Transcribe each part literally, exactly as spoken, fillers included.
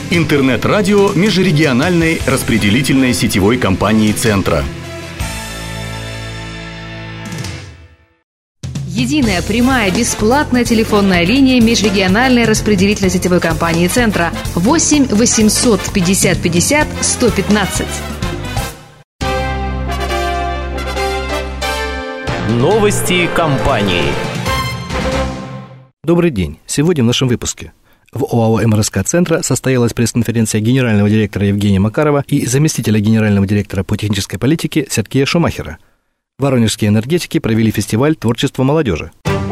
Интернет-радио межрегиональной распределительной сетевой компании «Центра». Единая прямая бесплатная телефонная линия межрегиональной распределительной сетевой компании «Центра» восемь восемьсот пятьдесят пятьдесят сто пятнадцать. Новости компании. Добрый день. Сегодня в нашем выпуске. В ОАО МРСК «Центра» состоялась пресс-конференция генерального директора Евгения Макарова и заместителя генерального директора по технической политике Сергея Шумахера. Воронежские энергетики провели фестиваль творчества молодежи.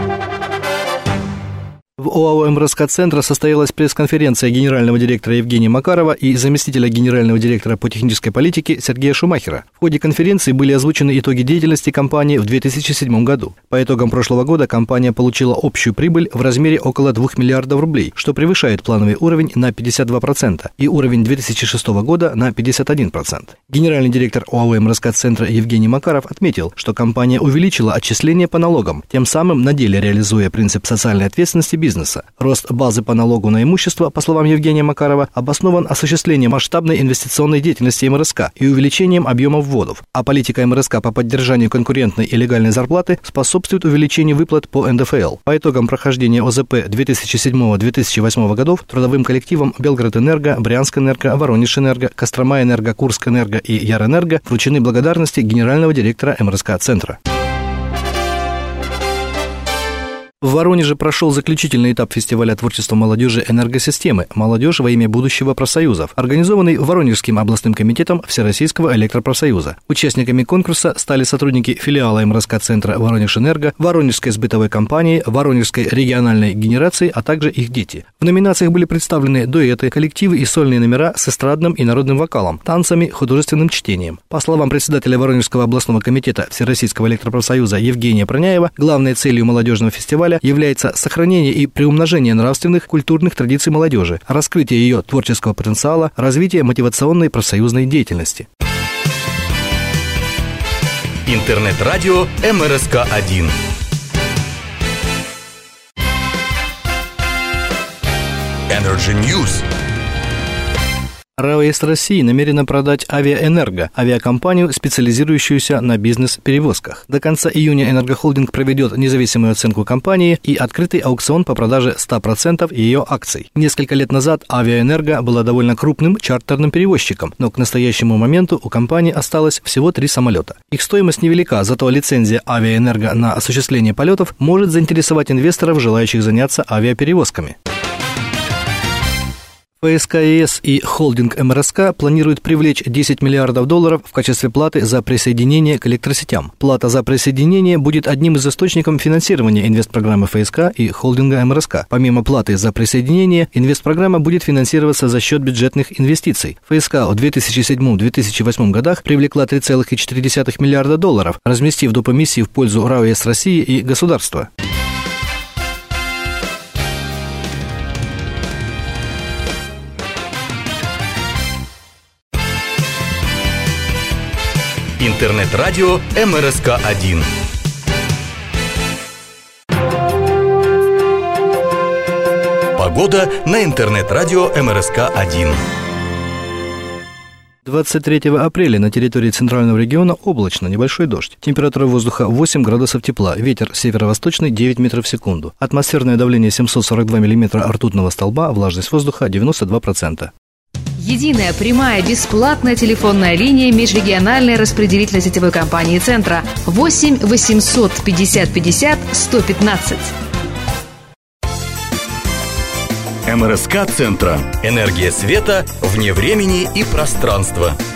В ОАО МРСК «Центра» состоялась пресс-конференция генерального директора Евгения Макарова и заместителя генерального директора по технической политике Сергея Шумахера. В ходе конференции были озвучены итоги деятельности компании в две тысячи седьмом году. По итогам прошлого года компания получила общую прибыль в размере около двух миллиардов рублей, что превышает плановый уровень на пятьдесят два процента и уровень две тысячи шестого года на пятьдесят один процент. Генеральный директор ОАО МРСК «Центра» Евгений Макаров отметил, что компания увеличила отчисления по налогам, тем самым на деле реализуя принцип социальной ответственности бизнеса. Рост базы по налогу на имущество, по словам Евгения Макарова, обоснован осуществлением масштабной инвестиционной деятельности МРСК и увеличением объемов вводов, а политика МРСК по поддержанию конкурентной и легальной зарплаты способствует увеличению выплат по эн дэ эф эл. По итогам прохождения о зэ пэ две тысячи седьмого — две тысячи восьмого годов трудовым коллективам Белгород-Энерго, Брянск-Энерго, Воронеж-Энерго, Кострома-Энерго, Курск-Энерго и Яр-Энерго вручены благодарности генерального директора МРСК «Центра». В Воронеже прошел заключительный этап фестиваля творчества молодежи «Энергосистемы. Молодежь во имя будущего профсоюзов», организованный Воронежским областным комитетом Всероссийского электропрофсоюза. Участниками конкурса стали сотрудники филиала МРСК «Центра» Воронеж-Энерго, Воронежской сбытовой компании, Воронежской региональной генерации, а также их дети. В номинациях были представлены дуэты, коллективы и сольные номера с эстрадным и народным вокалом, танцами, художественным чтением. По словам председателя Воронежского областного комитета Всероссийского электропрофсоюза Евгения Проняева, главной целью молодежного фестиваля является сохранение и приумножение нравственных, культурных традиций молодежи, раскрытие ее творческого потенциала, развитие мотивационной профсоюзной деятельности. Интернет-радио эм эр эс ка один. Energy News. РАО России намерена продать Авиаэнерго, авиакомпанию, специализирующуюся на бизнес-перевозках. До конца июня Энергохолдинг проведет независимую оценку компании и открытый аукцион по продаже ста процентов ее акций. Несколько лет назад Авиаэнерго была довольно крупным чартерным перевозчиком, но к настоящему моменту у компании осталось всего три самолета. Их стоимость невелика, зато лицензия Авиаэнерго на осуществление полетов может заинтересовать инвесторов, желающих заняться авиаперевозками. ФСК-ЕС и холдинг МРСК планируют привлечь десять миллиардов долларов в качестве платы за присоединение к электросетям. Плата за присоединение будет одним из источников финансирования инвестпрограммы ФСК и холдинга МРСК. Помимо платы за присоединение, инвестпрограмма будет финансироваться за счет бюджетных инвестиций. ФСК в две тысячи седьмом — две тысячи восьмом годах привлекла три целых четыре десятых миллиарда долларов, разместив доп. Эмиссии в пользу РАО России и государства. Интернет-радио эм эр эс ка один. Погода на интернет-радио эм эр эс ка один. двадцать третьего апреля на территории центрального региона облачно, небольшой дождь. Температура воздуха восемь градусов тепла, ветер северо-восточный девять метров в секунду. Атмосферное давление семьсот сорок два миллиметра ртутного столба, влажность воздуха девяносто два процента. Единая прямая бесплатная телефонная линия межрегиональной распределительной сетевой компании «Центра» восемь восемьсот пятьдесят пятьдесят сто пятнадцать. МРСК «Центра». Энергия света вне времени и пространства.